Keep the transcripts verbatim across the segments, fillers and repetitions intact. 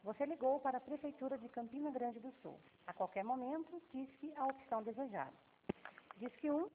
Você ligou para a Prefeitura de Campina Grande do Sul. A qualquer momento, disque a opção desejada. Disque um.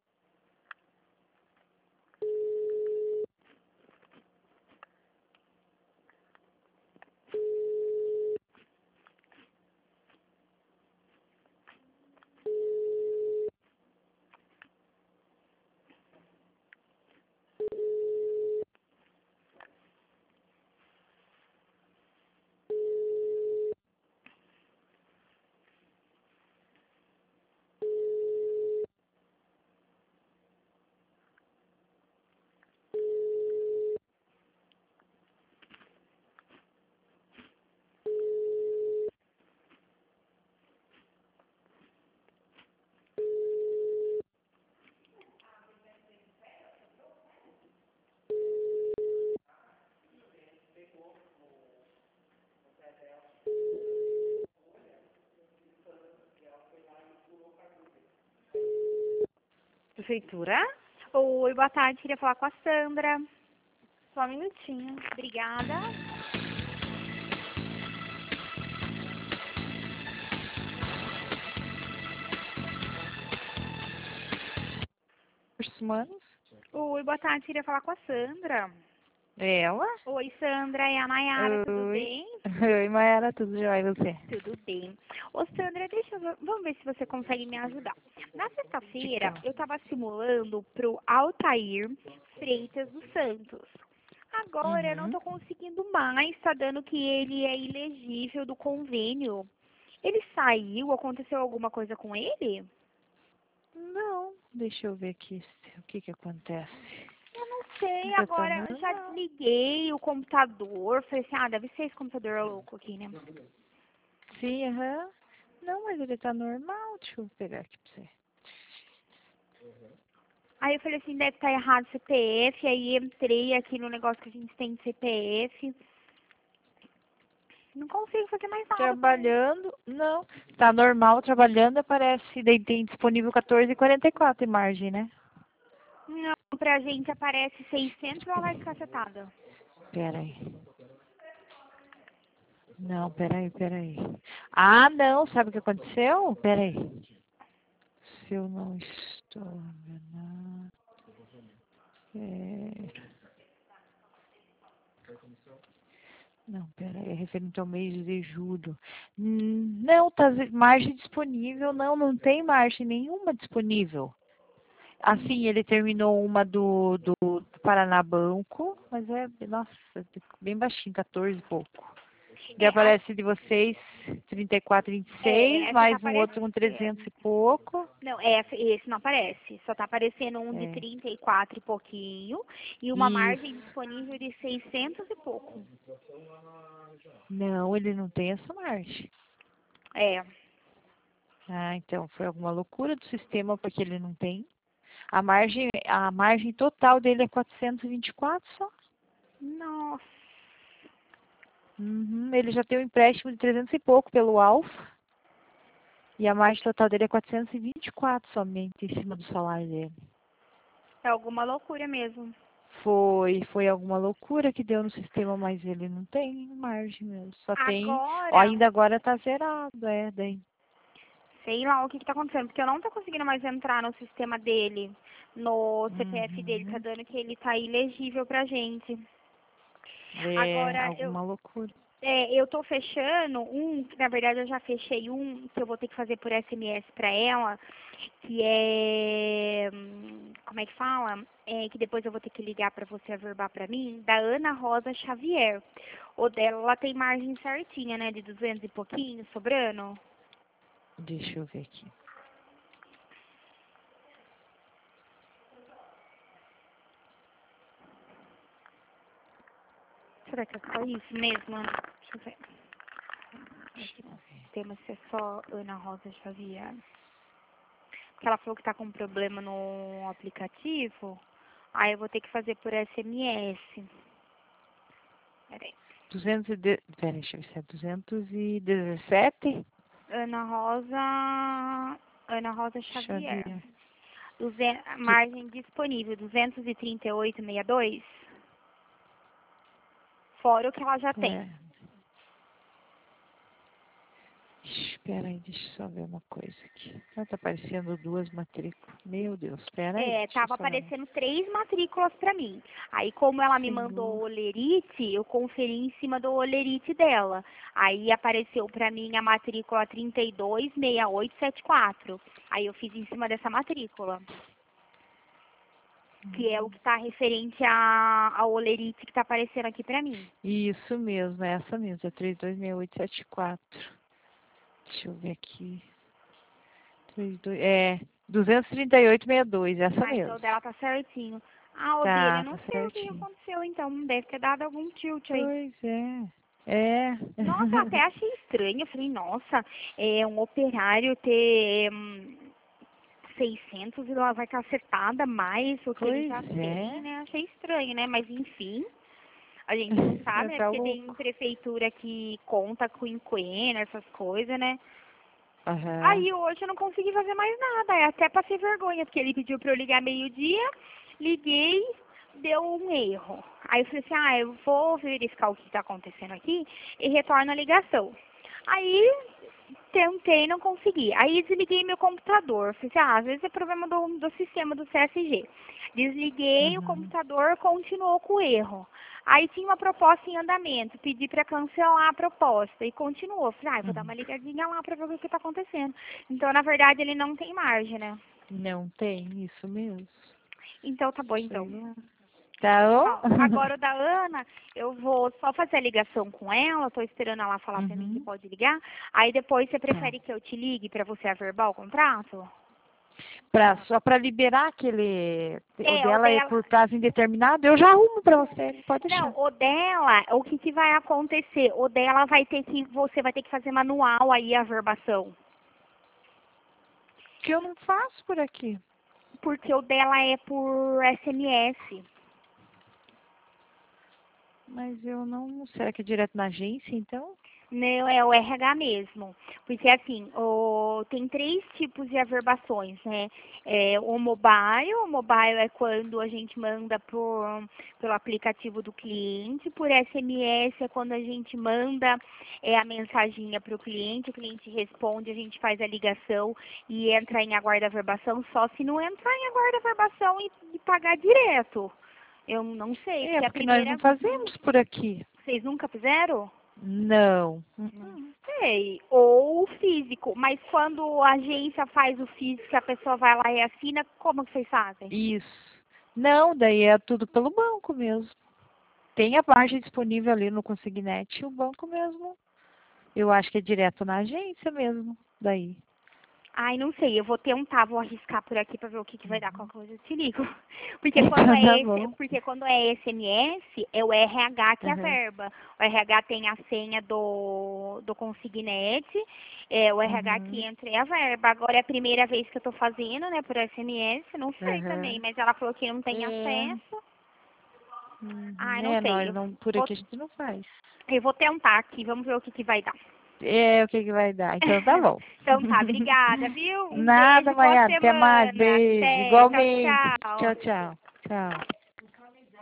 Prefeitura? Oi, boa tarde. Queria falar com a Sandra. Só um minutinho. Obrigada. Recursos humanos? Oi, boa tarde. Queria falar com a Sandra. Ela? Oi, Sandra. É a Nayara, tudo Oi. bem? Oi, Mayara, tudo jóia e você? Tudo bem. Ô, Sandra, deixa eu ver. Vamos ver se você consegue me ajudar. Na sexta-feira, eu estava simulando pro Altair Freitas dos Santos. Agora, eu não Uhum. estou conseguindo mais. Está dando que ele é ilegível do convênio. Ele saiu? Aconteceu alguma coisa com ele? Não, deixa eu ver aqui o que que acontece. Eu não sei, Já tá agora eu já normal. desliguei o computador, falei assim, ah, deve ser esse computador louco aqui, né? Sim, aham. Não, mas ele tá normal. Deixa eu pegar aqui pra você. Aí eu falei assim, deve estar errado o C P F, aí entrei aqui no negócio que a gente tem de C P F. Não consigo fazer mais nada com ele. Trabalhando, não. Tá normal, trabalhando, aparece, daí tem disponível quatorze e quarenta e quatro em margem, né? Não, pra gente aparece seiscentos ou ela vai descacetada. Pera aí. Não, peraí, peraí. Ah, não, sabe o que aconteceu? Peraí. Se eu não estou enganado. É... Não, peraí, é referente ao mês de julho. Hum, Não, tá z- margem disponível, não, não tem margem nenhuma disponível. Assim, ele terminou uma do, do, do Paraná Banco, mas é, nossa, bem baixinho, quatorze e pouco. E É, a- aparece de vocês trinta e quatro, vinte e é, seis, essa tá mais um outro com trezentos aparecendo. e pouco. Não, essa, esse não aparece. Só tá aparecendo um de É, trinta e quatro e pouquinho e uma margem isso. disponível de seiscentos e pouco. Não, ele não tem essa margem. É. Ah, então foi alguma loucura do sistema porque ele não tem. A margem, a margem total dele é quatrocentos e vinte e quatro só. Nossa. Uhum, ele já tem um empréstimo de trezentos e pouco pelo Alfa. E a margem total dele é quatrocentos e vinte e quatro somente em cima do salário dele. É alguma loucura mesmo. Foi, foi alguma loucura que deu no sistema, mas ele não tem margem mesmo. Só tem, ó, Agora, ainda agora tá zerado, é, daí. sei lá o que que tá acontecendo, porque eu não tô conseguindo mais entrar no sistema dele, no C P F dele, tá Uhum. dando que ele tá ilegível pra gente. É, Agora, eu, alguma loucura. é, eu tô fechando um, que na verdade eu já fechei um, que eu vou ter que fazer por S M S pra ela, que é, hum, como é que fala? É, que depois eu vou ter que ligar pra você averbar pra mim, da Ana Rosa Xavier. O dela, ela tem margem certinha, né, de duzentos e pouquinho, sobrando. Deixa eu ver aqui. Será que é só isso mesmo? Deixa eu ver. Deixa eu ver. Temos se é só Ana Rosa Xavier. Porque ela falou que tá com problema no aplicativo. Aí eu vou ter que fazer por S M S. Peraí. duzentos e de... Pera, deixa eu ver se é duzentos e dezessete? Ana Rosa. Ana Rosa Xavier. Xavier. Duze- Du- Margem disponível, duzentos e trinta e oito vírgula sessenta e dois. Fora o que ela já tem. é, Espera aí, deixa eu só ver uma coisa aqui. Ah, tá aparecendo duas matrículas. Meu Deus, espera aí. É, deixa eu tava só ver. aparecendo três matrículas pra mim. Aí, como ela me Senhor. mandou o olerite, eu conferi em cima do olerite dela. Aí apareceu pra mim a matrícula trinta e dois, sessenta e oito, setenta e quatro. Aí eu fiz em cima dessa matrícula. Que é o que tá referente a, ao olerite que tá aparecendo aqui pra mim. Isso mesmo, é essa mesmo, é trinta e dois, sessenta e oito, setenta e quatro. Deixa eu ver aqui. trinta e dois, é, duzentos e trinta e oito, sessenta e dois, essa Ah, então mesmo. o dela tá certinho. Ah, o dele, Tá, eu não tá sei o que certinho. aconteceu, então. Deve ter dado algum tilt aí. Pois é. É. Nossa, eu até achei estranho. Eu falei, nossa, é um operário ter hum, seiscentos e ela vai cacetada mais o que ele Pois já tem, é. né? Achei estranho, né? Mas enfim, a gente não sabe, né? Tá Porque tem louco. prefeitura que conta com inquene, essas coisas, né? Aham. Aí hoje eu não consegui fazer mais nada, aí até passei vergonha, porque ele pediu pra eu ligar meio-dia, liguei, deu um erro. Aí eu falei assim, ah, eu vou verificar o que está acontecendo aqui e retorno a ligação. Aí tentei, não consegui. Aí desliguei meu computador. Falei assim, ah, às vezes é problema do, do sistema do C S G. Desliguei o Uhum. computador, continuou com o erro. Aí tinha uma proposta em andamento, pedi para cancelar a proposta e continuou. Falei, ah, eu vou dar Uhum. uma ligadinha lá para ver o que está acontecendo. Então, na verdade, ele não tem margem, né? Não tem, isso mesmo. Então, tá bom, Sei então. lá. Tá bom? Ó, agora o da Ana, eu vou só fazer a ligação com ela, tô esperando ela falar pra mim que Uhum. pode ligar. Aí depois você Tá. prefere que eu te ligue pra você averbar o contrato? Pra, só para liberar aquele. O É, o dela é dela. por prazo indeterminado, eu já arrumo para você, pode Não, deixar. o dela, o que, que vai acontecer? O dela vai ter que, você vai ter que fazer manual aí a averbação. Que eu não faço por aqui. Porque o dela é por S M S. Mas eu não. Será que é direto na agência, então? Não, é o R H mesmo. Porque assim, o, tem três tipos de averbações, né? É, o mobile, o mobile é quando a gente manda por, pelo aplicativo do cliente, por S M S é quando a gente manda é, a mensaginha para o cliente, o cliente responde, a gente faz a ligação e entra em aguarda averbação, só se não entrar em aguarda averbação e, e pagar direto. Eu não sei, É, porque a porque nós não primeira. fazemos por aqui. Vocês nunca fizeram? Não. Não sei. Ou o físico. Mas quando a agência faz o físico, a pessoa vai lá e assina, como que vocês fazem? Isso. Não, daí é tudo pelo banco mesmo. Tem a margem disponível ali no Consignet e o banco mesmo. Eu acho que é direto na agência mesmo, daí. Ai, não sei. Eu vou tentar, vou arriscar por aqui pra ver o que, que vai dar. Qualquer coisa eu te ligo. Porque quando Então tá é esse, bom. porque quando é S M S, é o R H que Uhum. averba. O R H tem a senha do, do Consignet, é o R H que Uhum. entra e averba. Agora é a primeira vez que eu tô fazendo, né, por S M S, não sei também, Uhum. mas ela falou que não tem É. acesso. Ai, Uhum. não É, sei. nós Eu não, por vou, aqui a gente não faz. eu vou tentar aqui, vamos ver o que, que vai dar. É, o que que vai dar? Então tá bom. Então tá, obrigada, viu? Um Nada, beijo, boa Maiara. Até mais. semana. Beijo. Até, tchau, Igualmente. tchau. Tchau, tchau. Tchau.